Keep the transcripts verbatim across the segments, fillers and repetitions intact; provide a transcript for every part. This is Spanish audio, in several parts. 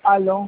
Aló,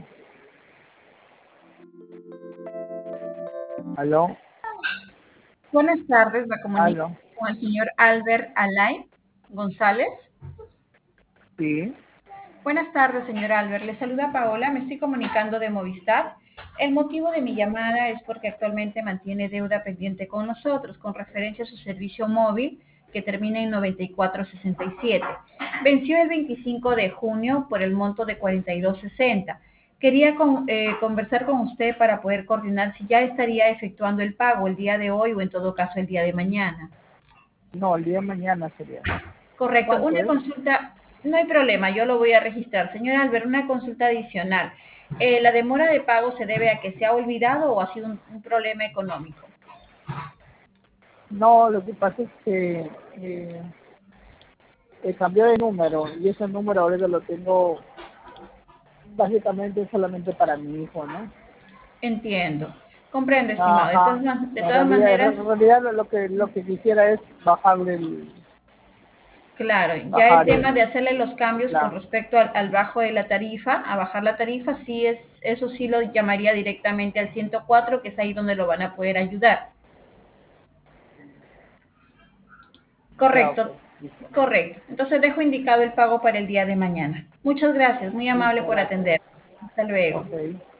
aló, Buenas tardes, me comunico aló, con el señor Albert Alain González. sí, Buenas tardes, señor Albert. Le saluda Paola, me estoy comunicando de Movistar. El motivo de mi llamada es porque actualmente mantiene deuda pendiente con nosotros con referencia a su servicio móvil que termina en noventa y cuatro sesenta y siete. Venció el veinticinco de junio por el monto de cuarenta y dos sesenta. Quería con- eh, conversar con usted para poder coordinar si ya estaría efectuando el pago el día de hoy o en todo caso el día de mañana. no, el día de mañana sería. Correcto. ¿Cuánto Una es? consulta, no hay problema, yo lo voy a registrar. Señor Albert, una consulta adicional. Eh, ¿la demora de pago se debe a que se ha olvidado o ha sido un, un problema económico? No, lo que pasa es que eh, eh, cambió de número y ese número ahora lo tengo básicamente solamente para mi hijo, ¿no? Entiendo. Comprendo, estimado. De todas, Ajá. man- de En todas realidad, en maneras, realidad lo lo que lo que quisiera es bajarle el, claro, ya el bajar tema el, de hacerle los cambios con claro, respecto al, al bajo de la tarifa, a bajar la tarifa, sí es, eso sí lo llamaría directamente al ciento cuatro, que es ahí donde lo van a poder ayudar. ya, ok, Correcto, listo. correcto. Entonces dejo indicado el pago para el día de mañana. Muchas gracias, muy amable Listo, por gracias. atender. Hasta luego. Ok.